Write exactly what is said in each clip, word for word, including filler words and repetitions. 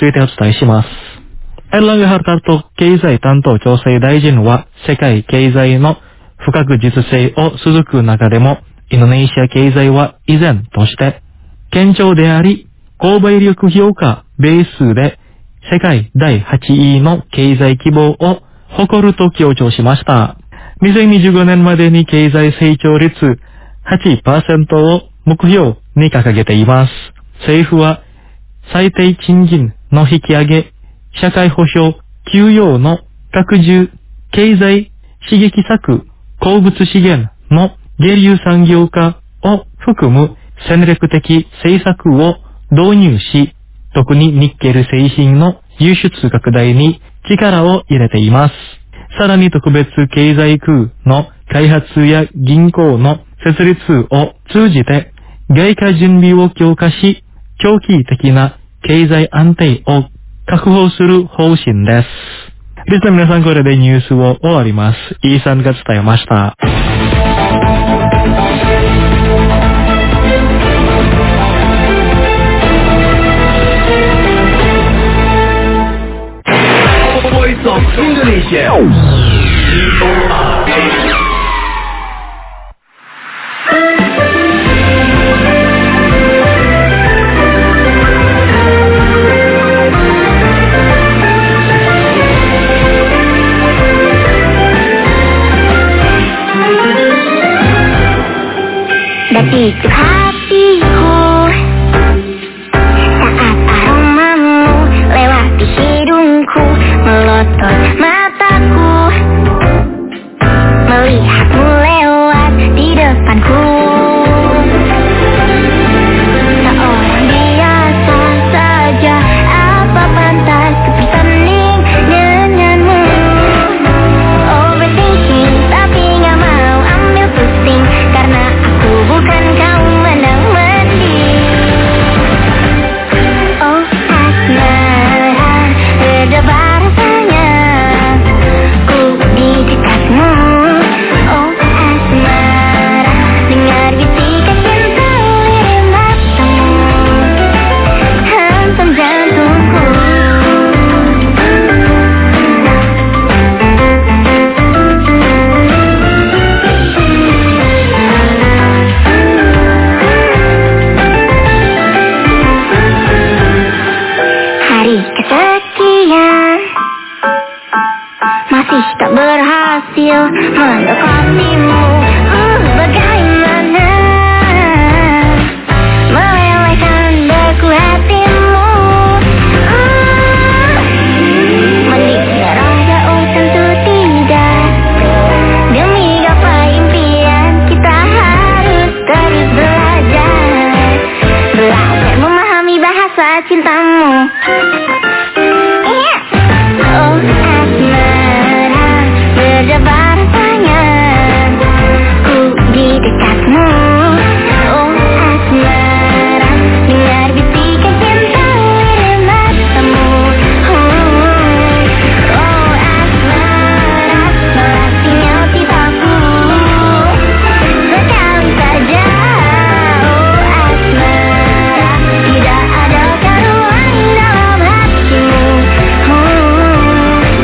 続いてお伝えします。エルランガハルタルト経済担当調整大臣は、世界経済の不確実性を続く中でも、インドネシア経済は依然として、堅調であり、購買力評価ベースで世界だいはちいの経済規模を誇ると強調しました。にせんにじゅうごねんまでに経済成長率 はちパーセント を目標に掲げています。政府は最低賃金の引き上げ、社会保障、給与の拡充、経済刺激策、鉱物資源の下流産業化を含む戦略的政策を導入し、特にニッケル製品の輸出拡大に力を入れています。さらに特別経済区の開発や銀行の設立を通じて外貨準備を強化し、長期的な経済安定を確保する方針です。リスナーの皆さん、これでニュースを終わります。イーさんが伝えました。 Voice of Indonesia. Itu hatiku saat aromamu lewati hidungku, melotot mataku melihatmu lewat di depanku. Seorang biasa saja, apa pantas bersanding denganmu? Overthinking tapi gak mau ambil pusing, karena aku bukan kau menang-menang. Oh asmara, berdebar rasanya ku di dekatmu. Oh asmara, dengar bisikan cinta lirik matamu hantam jantungku. Hari kesekian masih tak berhasil mendekatimu. Uh, bagaimana melelehkan beku hatimu. uh, Mending nyerah jauh, tentu tidak. Demi gapai impian kita harus terus belajar, belajar memahami bahasa cintamu. Oh asmara, berdebar rasanya ku di dekatmu. Oh asmara, dengar bisikan cinta lirik matamu. Oh asmara, melatihnya cintaku sekali saja. Oh asmara, tidak ada ruang dalam hatimu.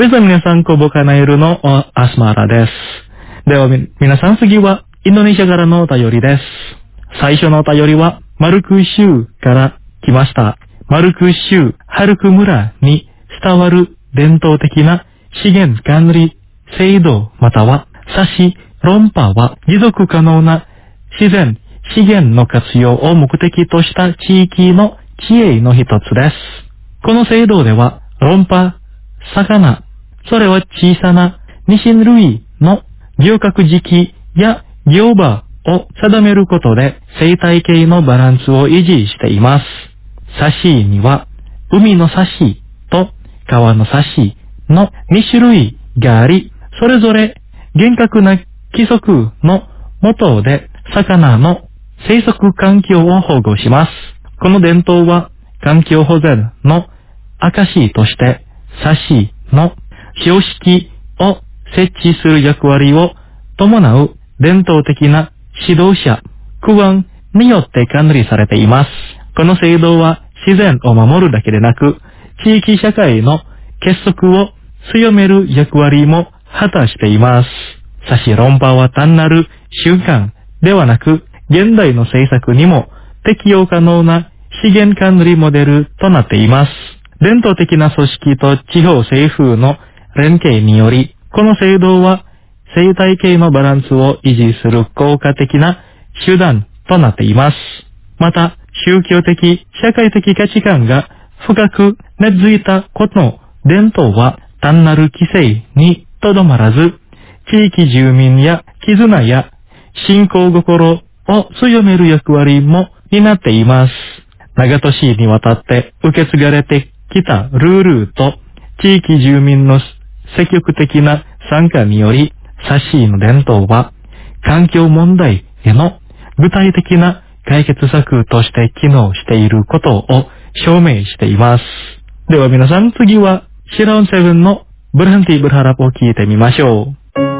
では皆さん、コボカナイルのアスマラです。では皆さん、次はインドネシアからのお便りです。最初のお便りはマルク州から来ました。マルク州ハルク村に伝わる伝統的な資源管理制度または差し論破は持続可能な自然資源の活用を目的とした地域の知恵の一つです。この制度では論破、魚、それは小さなニシン類の漁獲時期や漁場を定めることで生態系のバランスを維持しています。サシには海のサシと川のサシのに種類があり、それぞれ厳格な規則の下で魚の生息環境を保護します。この伝統は環境保全の証としてサシの標識を設置する役割を伴う伝統的な指導者、区湾によって管理されています。この制度は自然を守るだけでなく、地域社会の結束を強める役割も果たしています。差し論破は単なる習慣ではなく、現代の政策にも適用可能な資源管理モデルとなっています。伝統的な組織と地方政府の連携により、この制度は生態系のバランスを維持する効果的な手段となっています。また、宗教的、社会的価値観が深く根付いたこの伝統は単なる規制にとどまらず、地域住民や絆や信仰心を強める役割も担っています。長年にわたって受け継がれてきたルールと地域住民の積極的な参加により、サシーの伝統は環境問題への具体的な解決策として機能していることを証明しています。では皆さん、次はシラウンセブンのブランティ・ブルハラプを聞いてみましょう。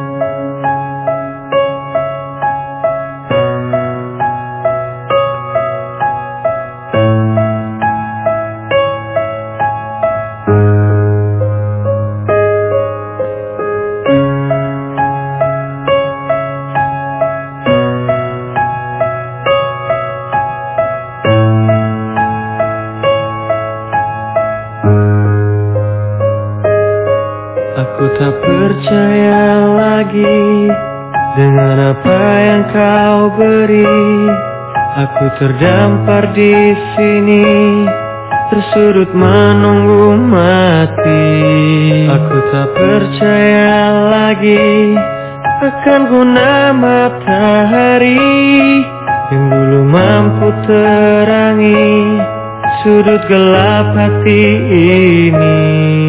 Aku tak percaya lagi dengan apa yang kau beri. Aku terdampar di sini, tersudut menunggu mati. Aku tak percaya lagi akan guna matahari yang dulu mampu terangi sudut gelap hati ini.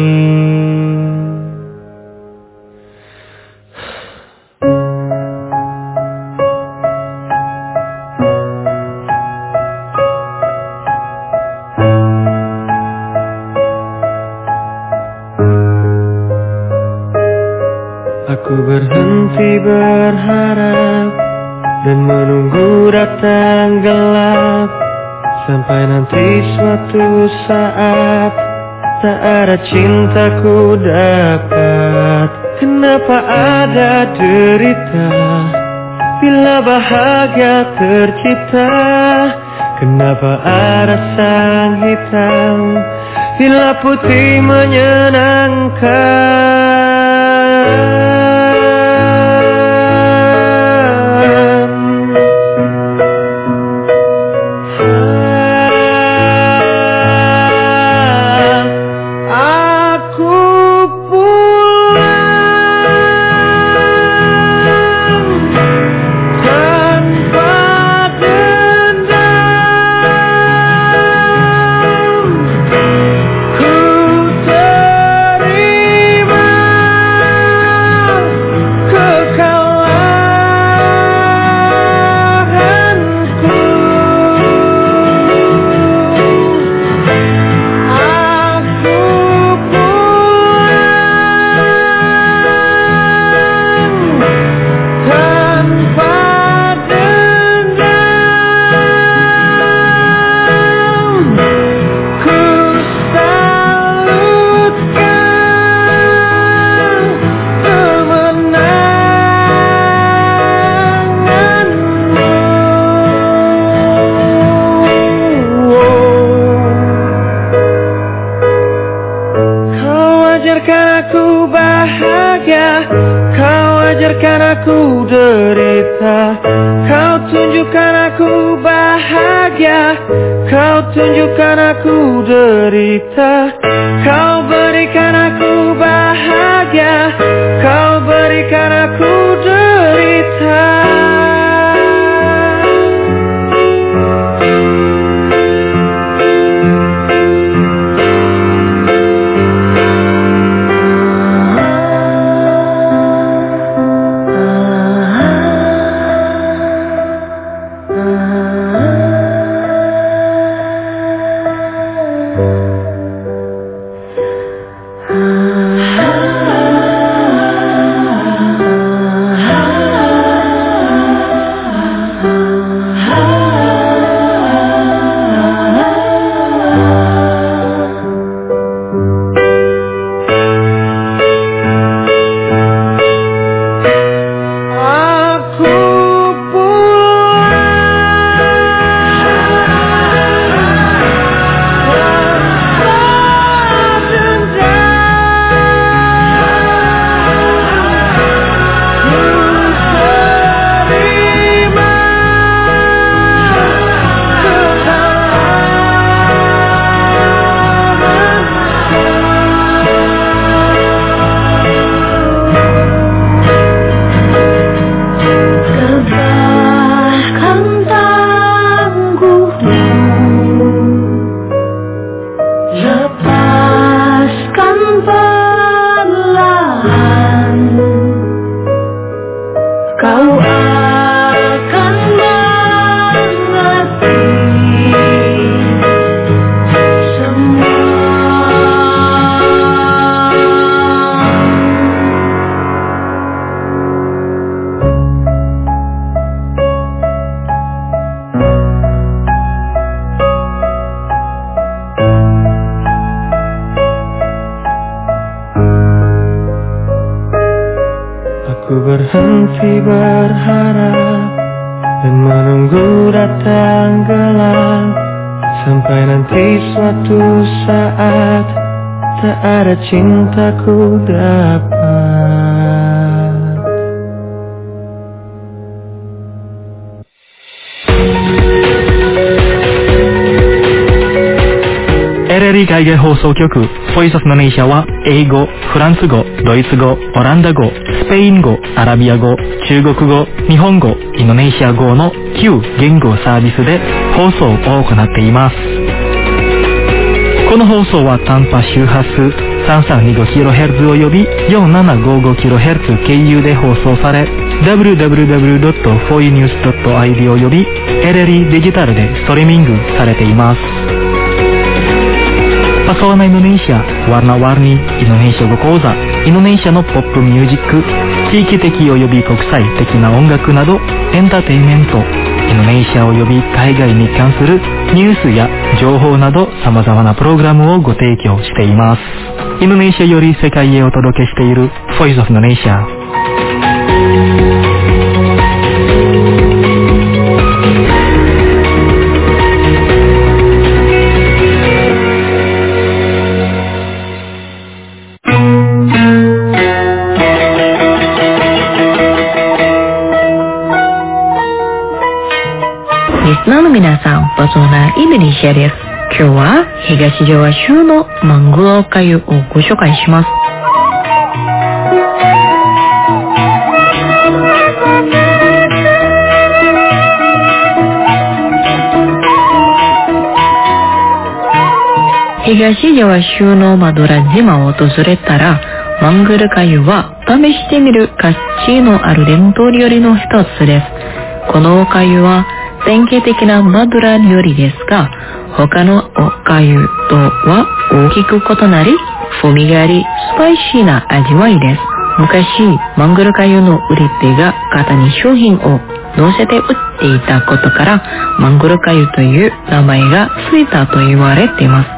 Aku berhenti berharap dan menunggu datang gelap, sampai nanti suatu saat tak ada cintaku dapat. Kenapa ada derita bila bahagia tercipta? Kenapa ada sang hitam bila putih menyenangkan? Ku terima biarkan aku derita. Kau tunjukkan aku bahagia, kau tunjukkan aku derita. Kau berikan aku bahagia, kau berikan aku derita. Aku berhenti berharap dan menunggu datang gelap, sampai nanti suatu saat tak ada cintaku dapat. エルエルイー 海外放送局ボイスオフのネイシャは英語、フランス語、ドイツ語、オランダ語、スペイン語、アラビア語、中国語、日本語、インドネシア語のきゅう言語サービスで放送を行っています。この放送は短波周波数 さんさんにごキロヘルツ および よんななごごキロヘルツ 経由で放送され ダブリューダブリューダブリュードットフォーユーニュースドットアイディー および エルエルイー デジタルでストリーミングされています。Pesona Indonesia, warna-warni Indonesia語講座、インドネシアのポップミュージック、地域的及び国際的な音楽などエンターテインメント、インドネシア及び海外に関するニュースや情報など様々なプログラムをご提供しています。インドネシアより世界へお届けしている Voice of Indonesia。 リスナーの皆さん、パソナインドネシアです。今日は東ジャワ州のマングロ粥をご紹介します。東ジャワ州のマドラ島を訪れたら、マングル粥は試してみる価値のある伝統料理の一つです。このお粥は典型的なマドラ料理ですが、他のお粥とは大きく異なり、風味があり、スパイシーな味わいです。昔、マングル粥の売り手が型に商品を乗せて売っていたことから、マングル粥という名前がついたと言われています。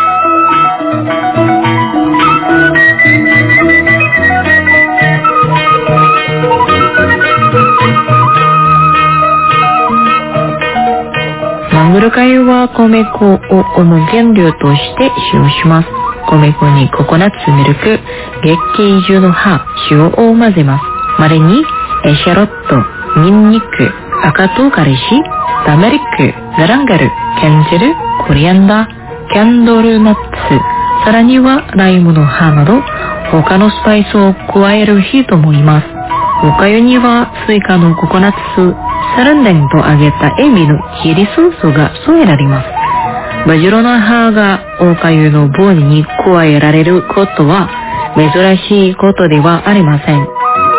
マングル粥は米粉を主原料として使用します。米粉にココナッツミルク、月桂樹の葉、塩を混ぜます。 まれにエシャロット、ニンニク、赤唐辛子、ターメリック、ガランガル、ケンジェル、コリアンダー、キャンドルナッツ、さらにはライムの葉など他のスパイスを加える人もいます。おかゆにはスイカのココナッツ酢、サランデンと揚げたエビのチリソースが添えられます。バジルの葉がおかゆの棒に加えられることは珍しいことではありません。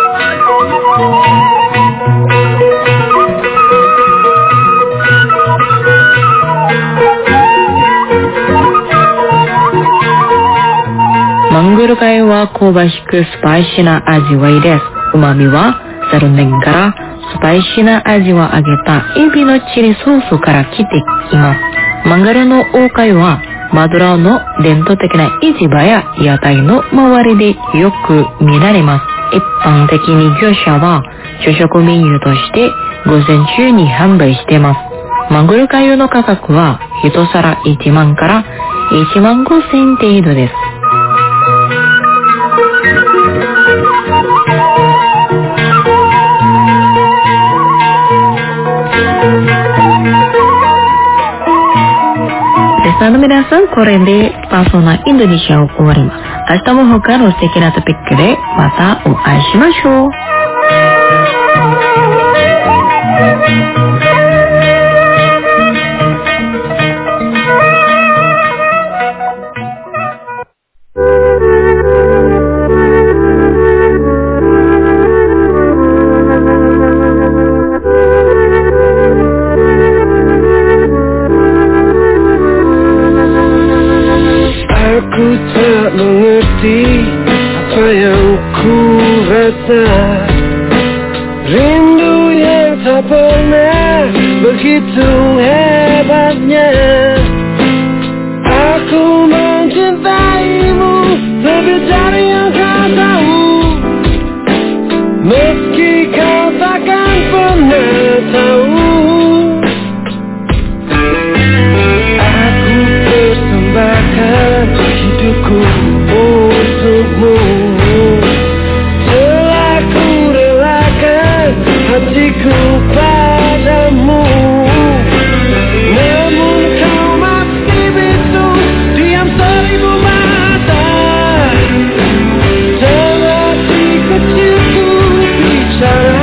マングル貝は香ばしくスパイシーな味わいです。旨味はサルネンからスパイシーな味を揚げたエビのチリソースから来ています。マンガルの大貝はマドラーの伝統的な市場や屋台の周りでよく見られます。一般的に業者は朝食メニューとして午前中に販売しています。マングル貝の価格は一皿いちまんからいちまんごせん程度です。リスナーの皆さん、これでパーソナインドネシアを終わります。明日も他の素敵なトピックでまたお会いしましょう。 Aku tak mengerti apa yang ku rasa, rindu yang tak pernah begitu hebatnya. Aku mencintaimu lebih dari yang kau tahu, meski kau takkan pernah tahu. Aku persembahkan hidupku untukmu, telah ku relakan hatiku padamu. Namun kau masih bisu, diam seribu mata, dan hati kecilku bicara.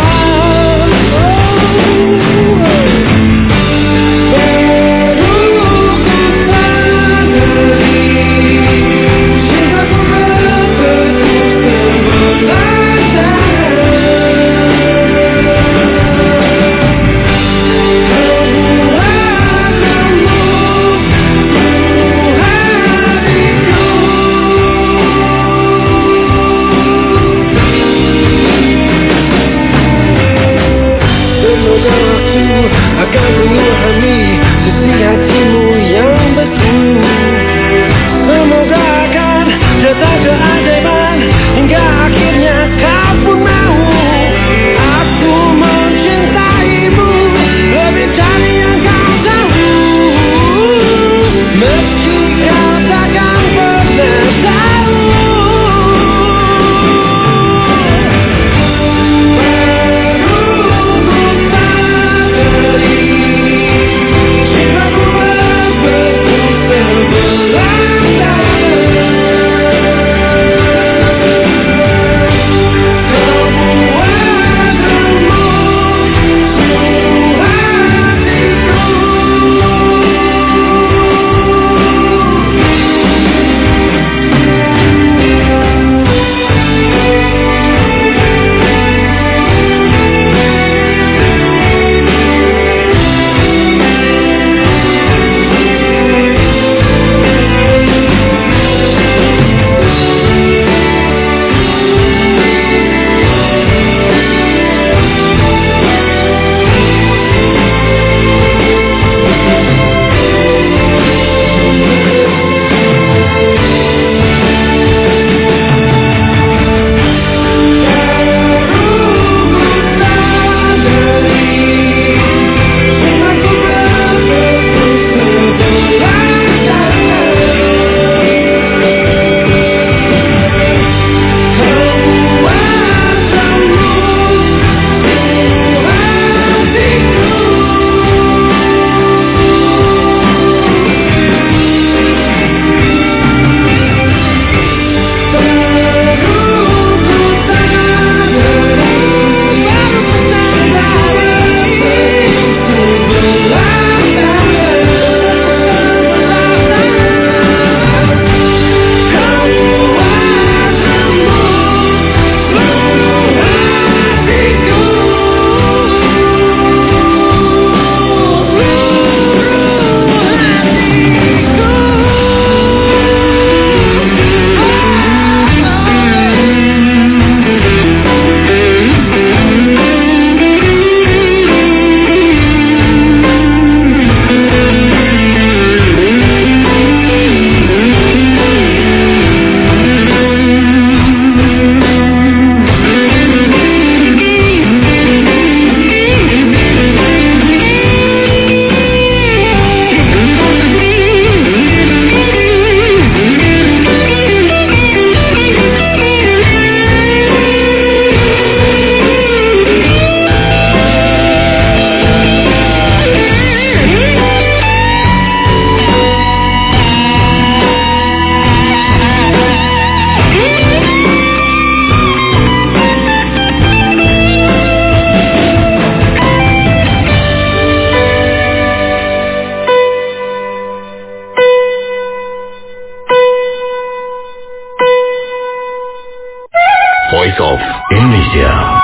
Akan memahami sisi hatimu yang betul. Semoga akan datang keajaiban hingga akhirnya kau pun mau. Aku mencintaimu lebih dari yang kau tahu, meski kau takkan pernah tahu. Baru ku sadari, cintaku Indonesia.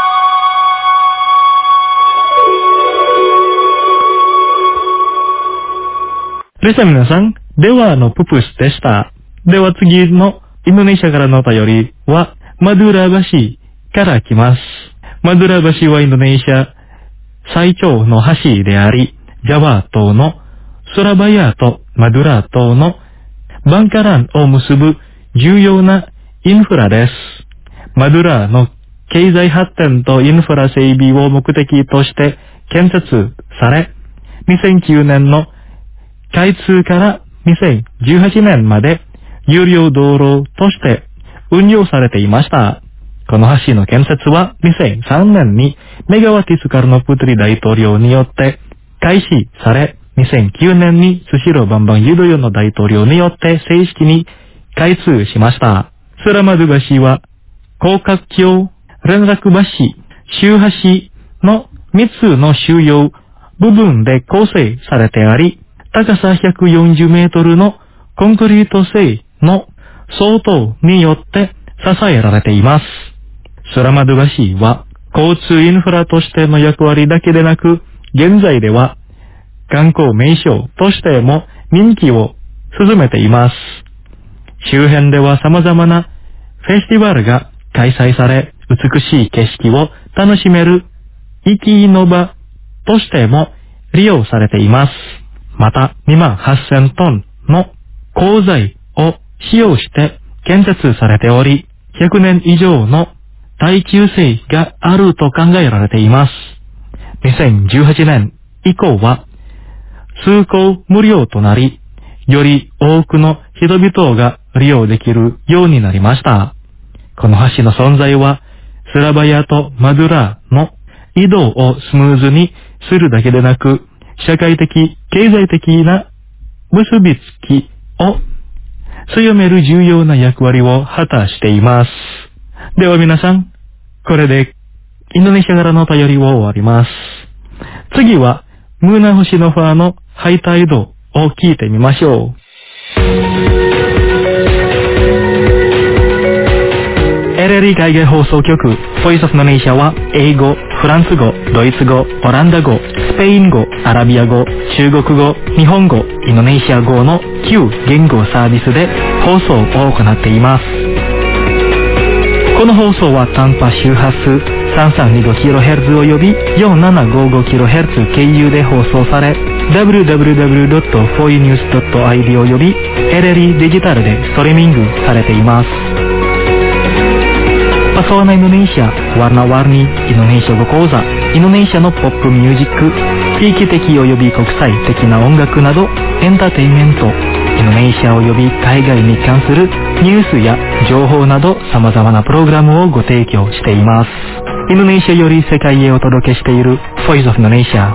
Resa minasan, Dewa no Pupusでした。では次のインドネシアからのお便りは、マドゥラ橋から来ます。マドゥラ橋はインドネシア最長の橋であり、ジャワ島のスラバヤとマドゥラ島のバンカランを結ぶ重要なインフラです。マドゥラの経済発展とインフラ整備を目的として建設され、にせんきゅうねんの開通からにせんじゅうはちねんまで有料道路として運用されていました。この橋の建設はにせんさんねんにメガワティスカルノプトリ大統領によって開始され、にせんきゅうねんにスシローバンバンユドヨの大統領によって正式に開通しました。スラマドゥ橋は広角橋、連絡橋、周橋のみっつの収容部分で構成されてあり、高さひゃくよんじゅうメートルのコンクリート製の装塔によって支えられています。スラマドゥ橋は交通インフラとしての役割だけでなく、現在では観光名所としても人気を進めています。周辺では様々なフェスティバルが開催され、美しい景色を楽しめる行きの場としても利用されています。また、にまんはっせんトンの鋼材を使用して建設されており、ひゃくねん以上の耐久性があると考えられています。にせんじゅうはちねん以降は通行無料となり、より多くの人々が利用できるようになりました。この橋の存在は、スラバヤとマドゥラの移動をスムーズにするだけでなく、社会的、経済的な結びつきを強める重要な役割を果たしています。では皆さん、これでインドネシアからのお便りを終わります。次は、ムーナ星のファーのハイタイドを聞いてみましょう。エルエルイ 海外放送局、ボイスオフのネイシャは、英語、フランス語、ドイツ語、オランダ語、スペイン語、アラビア語、中国語、日本語、インドネシア語のきゅう言語サービスで放送を行っています。この放送は短波周波数 さんさんにごキロヘルツ および よんななごごキロヘルツ 経由で放送され、ダブリューダブリューダブリュードットフォーイーニュースドットアイディー および エルエルイ デジタルでストリーミングされています。Pesona Indonesia, warna-warni Indonesia語講座、インドネシアのポップミュージック、地域的および国際的な音楽など、エンターテインメント、インドネシアおよび海外に関するニュースや情報など様々なプログラムをご提供しています。インドネシアより世界へお届けしている Voice of Indonesia。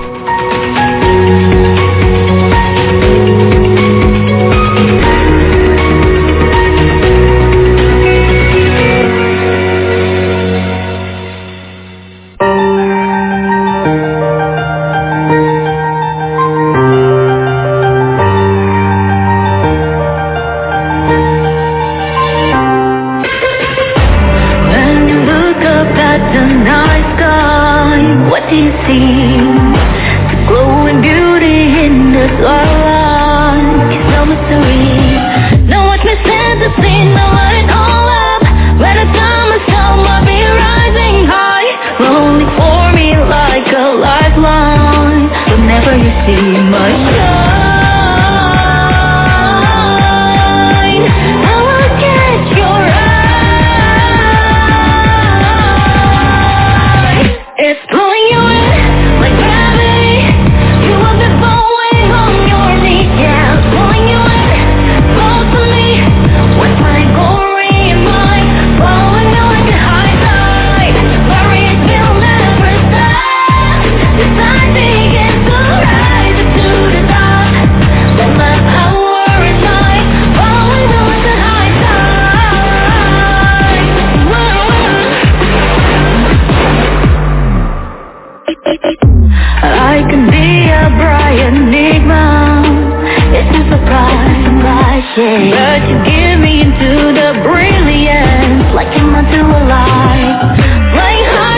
But you give me into the brilliance, like I'm onto a light, flying high.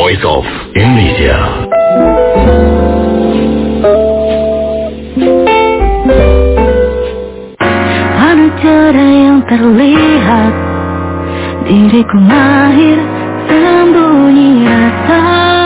Voice of Indonesia. Ada cara yang terlihat, diriku mahir sembunyi rasa.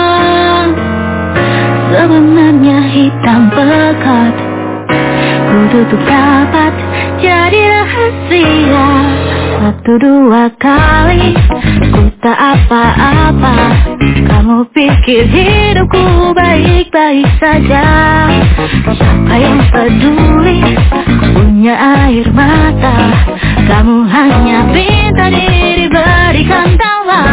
Sebenarnya hitam pekat, ku tutup rapat jadi rahasia. Satu dua kali ku tak apa-apa, kamu pikir hidupku baik-baik saja. Siapa yang peduli ku punya air mata, kamu hanya minta diri berikan tawa.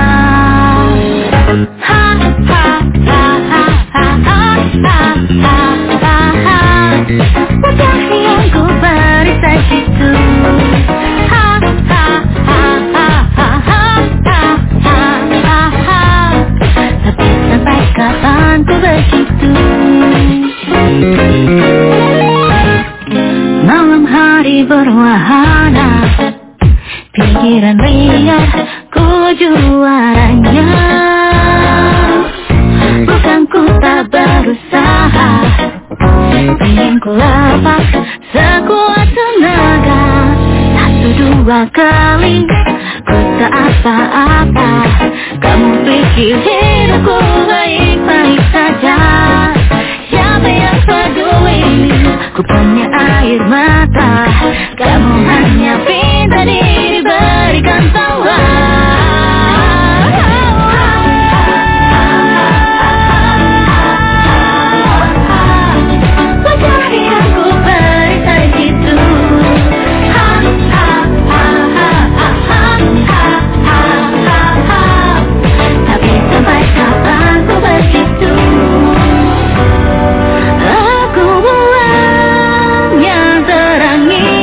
Ha ha ha ha ha ha ha ha ha ha. Wajah yang ku beri segitu. Ha ha ha ha ha ha ha ha ha. Tapi sampai kapan ku begitu? Malam hari berwahana, pikiran liar ku juaranya. Bukan ku tak berusaha, ingin ku lepas sekuat tenaga. Satu dua kali ku tak apa-apa, kamu pikir hidupku baik-baik saja. Siapa yang peduli ku punya air mata, kamu hanya pinta diri berikan tawa. Wajah yang ku beri segitu. Ha ha ha ha ha ha ha ha ha. Tapi sampai kapan ku begitu? Aku bulan yang terangi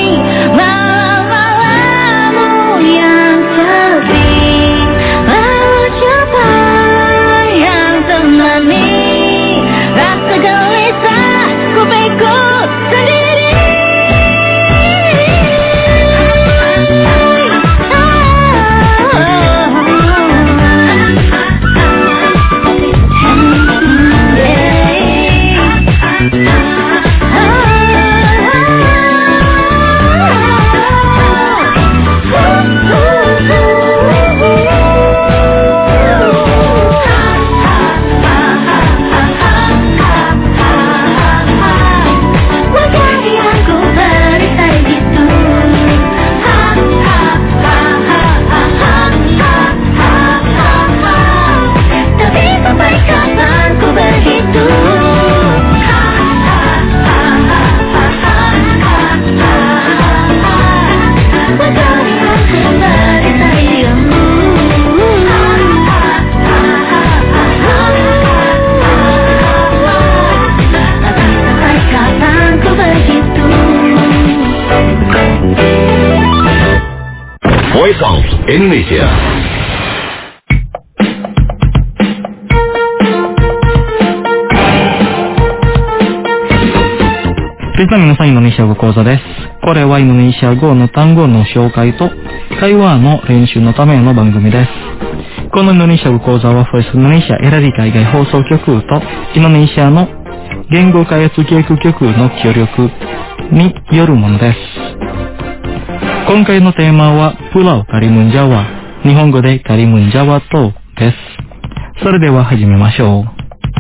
malam-malammu yang sepi. Lalu siapa yang temani rasa gelisah ku pikul sendiri. Wajah yang ku beri segitu. Ha ha ha ha ha ha ha ha ha. Tapi sampai kapan ku begitu? Ha ha ha ha ha ha ha ha. Wajah yang ku beri segitu. Ha ha ha ha ha ha ha. Tapi sampai kapan ku begitu? Voice of Indonesia. リスナーの皆さん、インドネシア語講座です。これはインドネシア語の単語の紹介と会話の練習のための番組です。このインドネシア語講座はフォイスインドネシアエラリ海外放送局とインドネシアの言語開発教育局の協力によるものです。今回のテーマはプラウカリムンジャワ、日本語でカリムンジャワ島です。それでは始めましょう。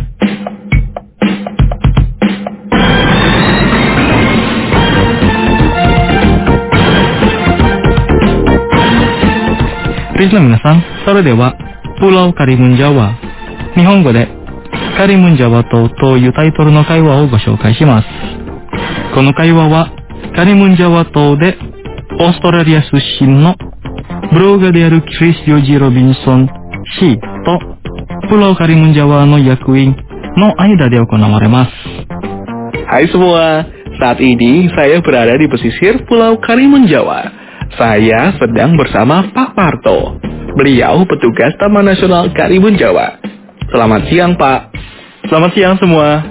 リスナーの皆さん、それではプラウカリムンジャワ、日本語でカリムンジャワ島というタイトルの会話をご紹介します。この会話はカリムンジャワ島でオーストラリア出身のブロガーであるクリス・ヨジ・ロビンソン氏とプラウカリムンジャワの役員の間で行われます。 Hai semua, saat ini saya berada di pesisir Pulau Karimun Jawa. Saya sedang bersama Pak Parto. Beliau petugas Taman Nasional Karimun Jawa. Selamat siang, Pak. Selamat siang semua.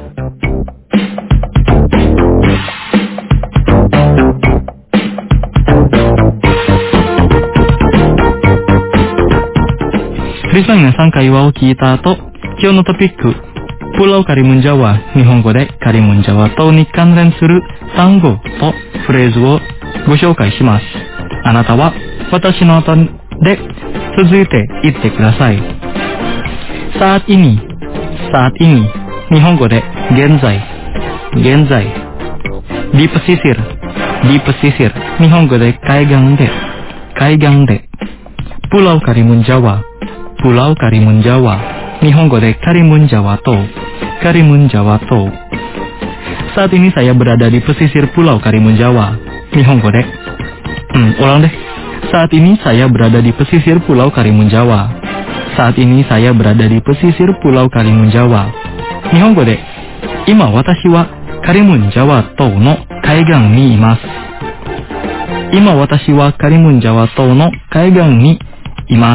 リスナーの皆さん、会話を聞いた後、今日のトピック、プラオカリムンジャワ、日本語でカリムンジャワ島に関連する単語とフレーズをご紹介します。あなたは私の後で続いて言ってください。saat ini, saat ini、日本語で現在、現在。di pesisir, di pesisir、日本語で海岸で、海岸で。Pulau Karimun Jawa, Pulau Karimun Jawa、日本語でカリムンジャワ島、カリムンジャワ島。Saat ini saya berada di pesisir Pulau Karimun Jawa、日本語で、hmm, ulang deh. Saat ini saya berada di pesisir Pulau Karimun Jawa. Saat ini saya berada di pesisir Pulau Karimun Jawa。日本語で、今私はカリムンジャワ島の海岸にいます。今私はカリムンジャワ島の海岸にいます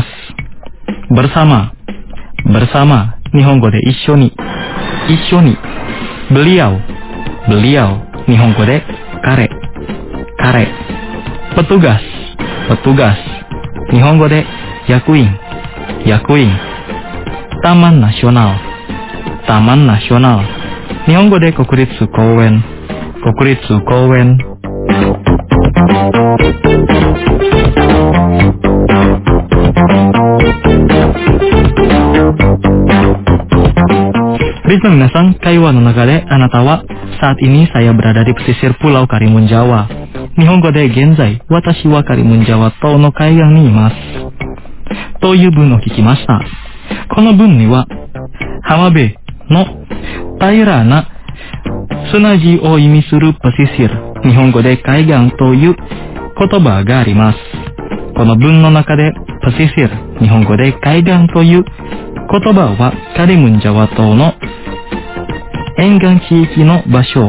。bersama、bersama、日本語で一緒に、一緒に。beliau、beliau、日本語で彼、彼。petugas、petugas、日本語で役員、役員。taman nasional、taman nasional、日本語で国立公園、国立公園。リスナーの皆さん、会話の中であなたは、saat ini saya berada di pesisir Pulau Karimun Jawa。日本語で現在、私はカリムンジャワ島の海岸にいます。という文を聞きました。この文には、浜辺の平らな砂地を意味するpesisir、日本語で海岸という言葉があります。この文の中でpesisir、日本語で海岸という言葉はカリムンジャワ島の沿岸地域の場所を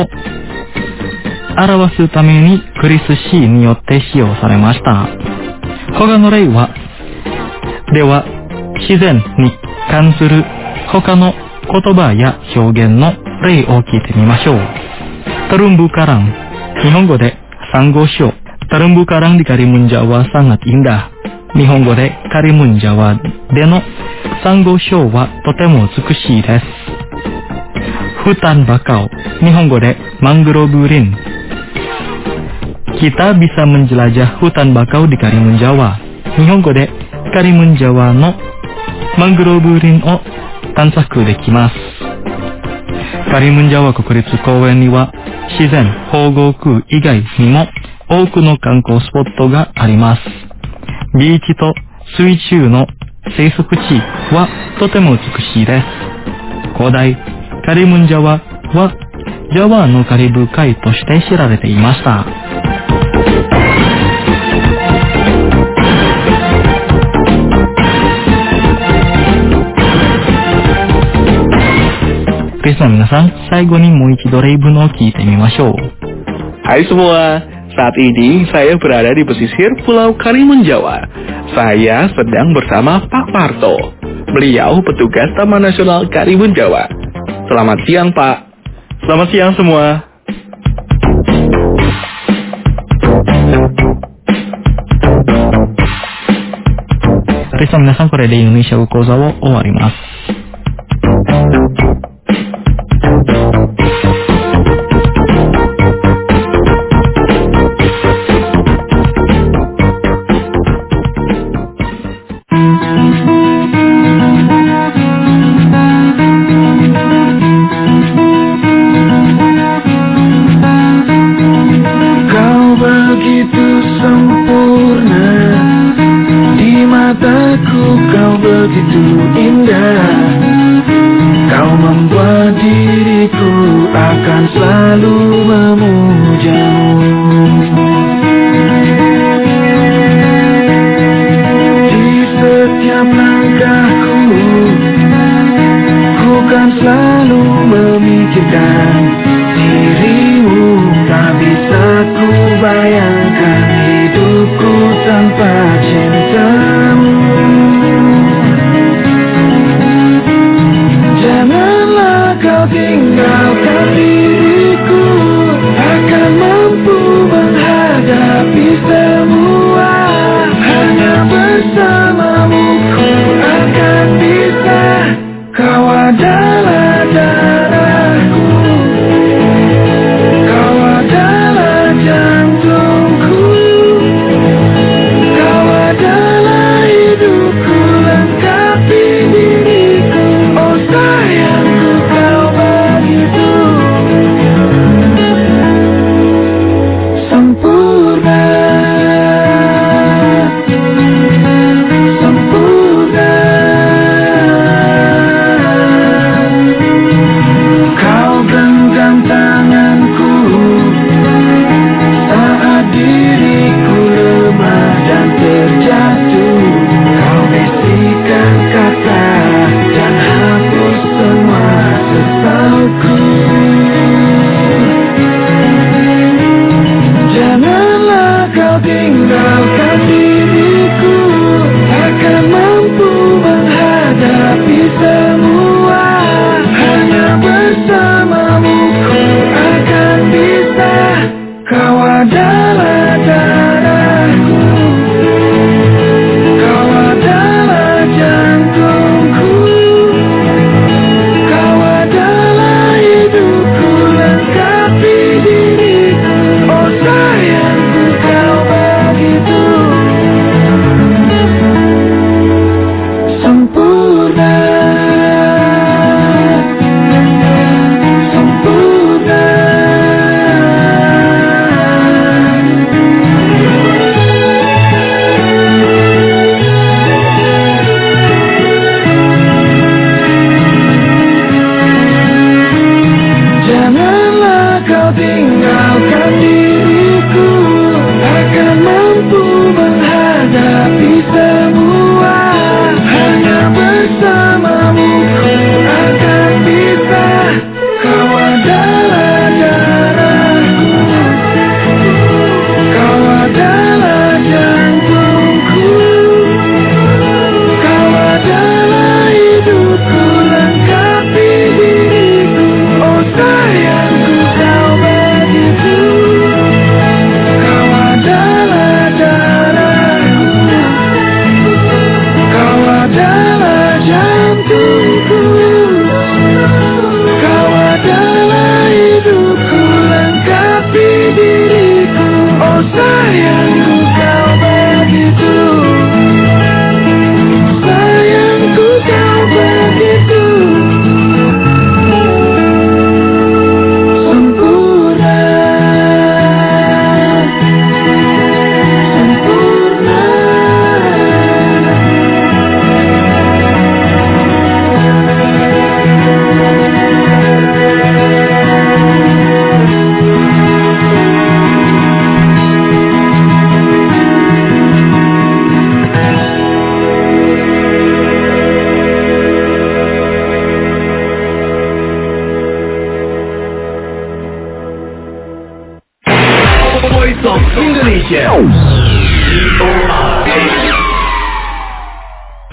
表すためにクリス・シーによって使用されました。他の例は、では自然に関する他の言葉や表現の例を聞いてみましょう。terumbu karang、日本語でサンゴ礁。terumbu karang di Karimun Jawa sangat indah。日本語でカリムンジャワでのサンゴ礁はとても美しいです。hutan bakau、日本語でマングローブ林。kita bisa menjelajah hutan bakau di Karimun Jawa。日本語でカリムンジャワのマングローブ林を探索できます。カリムンジャワ国立公園には自然保護区以外にも多くの観光スポットがあります。ビーチと水中の生息地はとても美しいです。古代カリムンジャワはジャワのカリブ海として知られていました。リスナーの皆さん、最後にもう一度例文を聞いてみましょう。 Hai semua, saat ini saya berada di pesisir Pulau Karimun Jawa. Saya sedang bersama Pak Parto. Beliau petugas Taman Nasional Karimun Jawa. Selamat siang, Pak. Selamat siang semua. Rizの皆さん、これでインドネシア語講座を終わります。 Tinggalkan diriku, akan mampu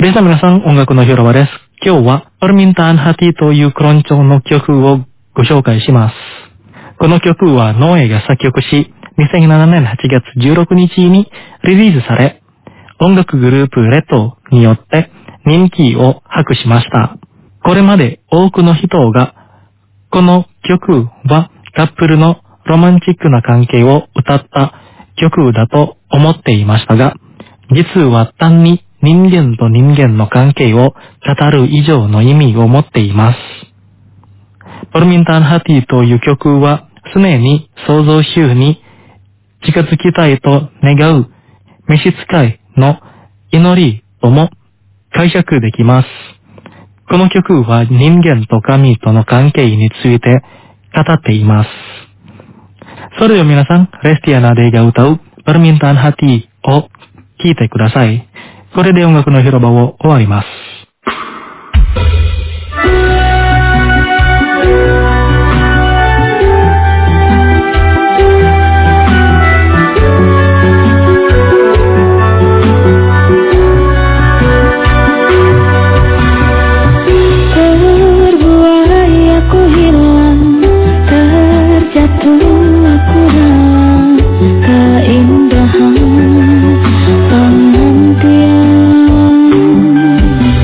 リスナー皆さん、音楽の広場です。今日は、Permintaan Hati というクロン調の曲をご紹介します。この曲はノエが作曲し、にせんななねんはちがつじゅうろくにちにリリースされ、音楽グループレッドによって人気を博しました。これまで多くの人が、この曲はカップルのロマンチックな関係を歌った曲だと思っていましたが、実は単に人間と人間の関係を語る以上の意味を持っています。Permintaan Hati という曲は常に創造主に近づきたいと願う召使いの祈りとも解釈できます。この曲は人間と神との関係について語っています。それでは皆さん、レスティアナデイが歌うPermintaan Hatiを聴いてください。これで音楽の広場を終わります。 Keindahan penantian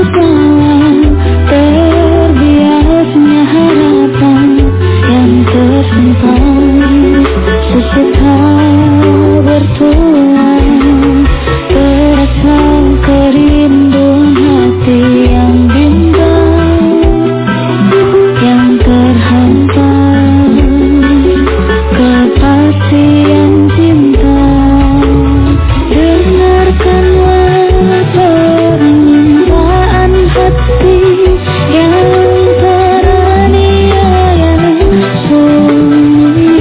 terbiasnya harapan yang tersimpan sesekali bertulang, terasa kerindung hati yang bimbang, yang terhampar kepastian cinta. Dengarkanlah permintaan hati yang teraniaya sunyi,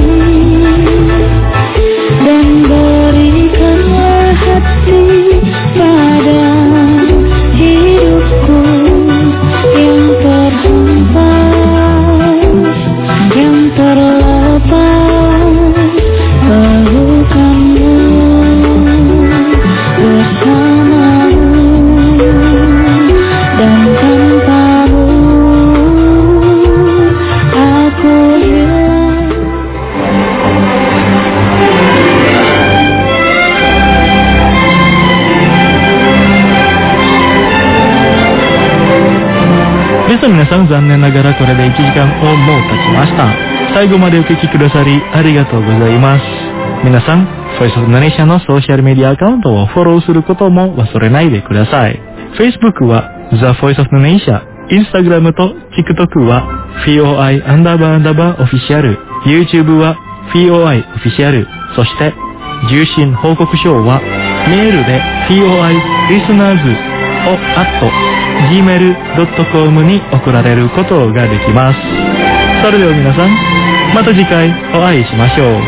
dan berikanlah hati pada hidupku yang terhempas, yang terlepas, pelukanmu bersamamu, dan tanpamu aku hilang. Bisa minasan, 残念ながらこれでいちじかんをもう経ちました。最後までお聞きくださりありがとうございます。皆さん、Voice of Indonesia のソーシャルメディアアカウントをフォローすることも忘れないでください。Facebook は The Voice of Indonesia、Instagram と TikTok は フィーオーアイ アンダーバーアンダーバーオフィシャル、YouTube は フィーオーアイ オフィシャル、そして受信報告書はメールで フィーオーアイ リスナーズを アット ジーメール ドットコム に送られることができます。それでは皆さん、また次回お会いしましょう。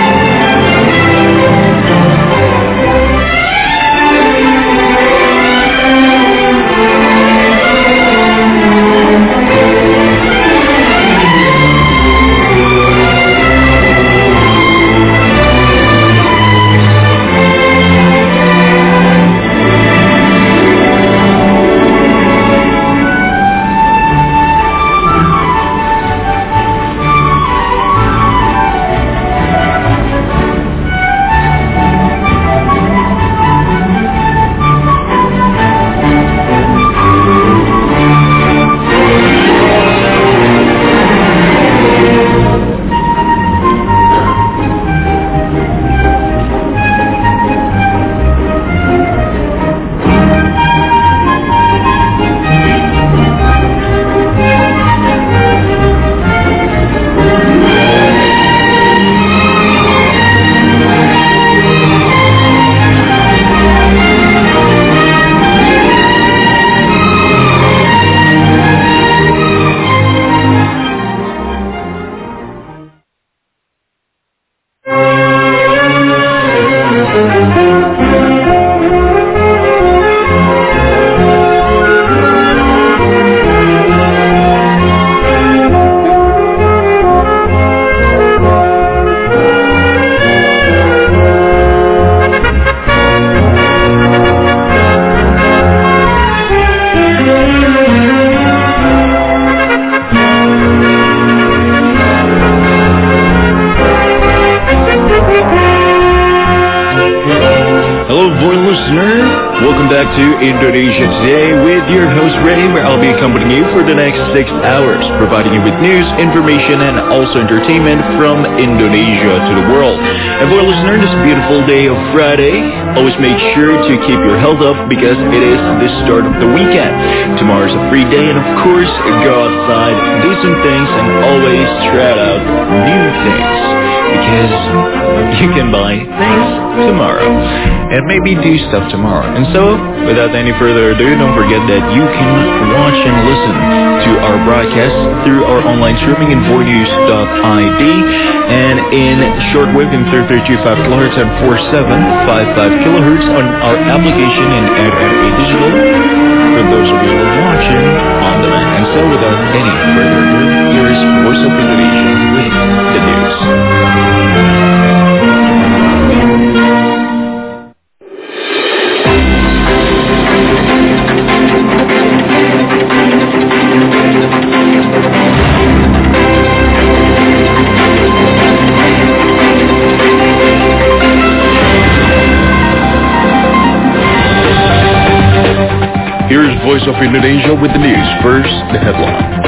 To Indonesia Today with your host Ray, where I'll be accompanying you for the next six hours, providing you with news, information, and also entertainment from Indonesia to the world. And for listeners, this beautiful day of Friday, always make sure to keep your health up because it is the start of the weekend. Tomorrow's a free day, and of course, go outside, do some things, and always try out new things because you can buy things tomorrow and maybe do stuff tomorrow. And so, without any further ado, don't forget that you can watch and listen to our broadcast through our online streaming in voice news dot I D and in shortwave in thirty-three point two five kilohertz and forty-seven point five five kilohertz on our application in R R A Digital for those of you who are watching on demand. And so, without any further ado, here is Voice of Indonesia with the news. Here's Voice of Indonesia with the news. First, the headline.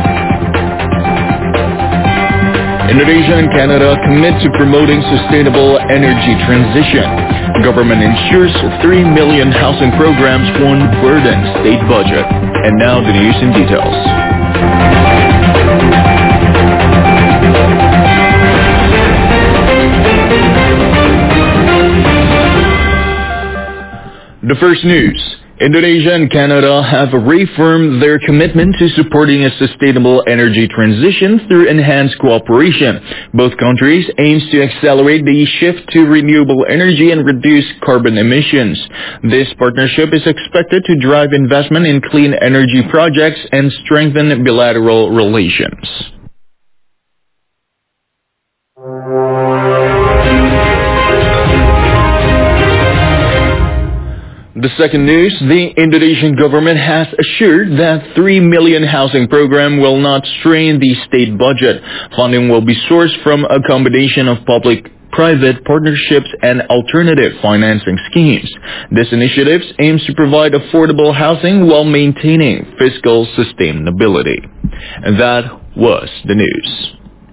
Indonesia and Canada commit to promoting sustainable energy transition. Government ensures three million housing programs won't burden state budget. And now the news in details. The first news. Indonesia and Canada have reaffirmed their commitment to supporting a sustainable energy transition through enhanced cooperation. Both countries aim to accelerate the shift to renewable energy and reduce carbon emissions. This partnership is expected to drive investment in clean energy projects and strengthen bilateral relations. The second news, the Indonesian government has assured that three million housing program will not strain the state budget. Funding will be sourced from a combination of public-private partnerships and alternative financing schemes. This initiative aims to provide affordable housing while maintaining fiscal sustainability. And that was the news.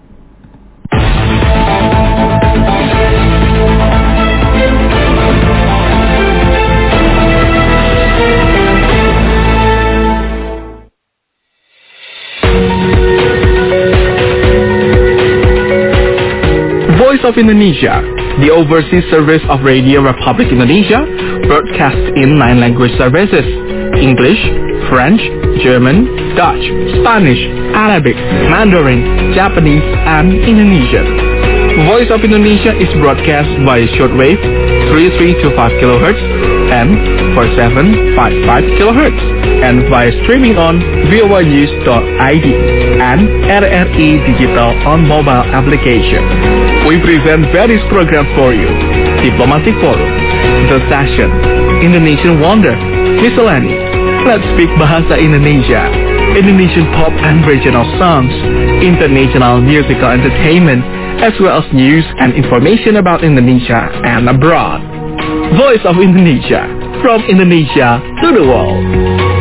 Voice of Indonesia, the overseas service of Radio Republic Indonesia, broadcasts in nine language services: English, French, German, Dutch, Spanish, Arabic, Mandarin, Japanese, and Indonesian. Voice of Indonesia is broadcast via shortwave three three two five kilohertz and four seven five five kilohertz, and via streaming on voa news dot I D and R R I Digital on mobile application. We present various programs for you: Diplomatic Forum, The Session, Indonesian Wonder, Miscellany, Let's Speak Bahasa Indonesia, Indonesian pop and regional songs, international musical entertainment, as well as news and information about Indonesia and abroad. Voice of Indonesia, from Indonesia to the world.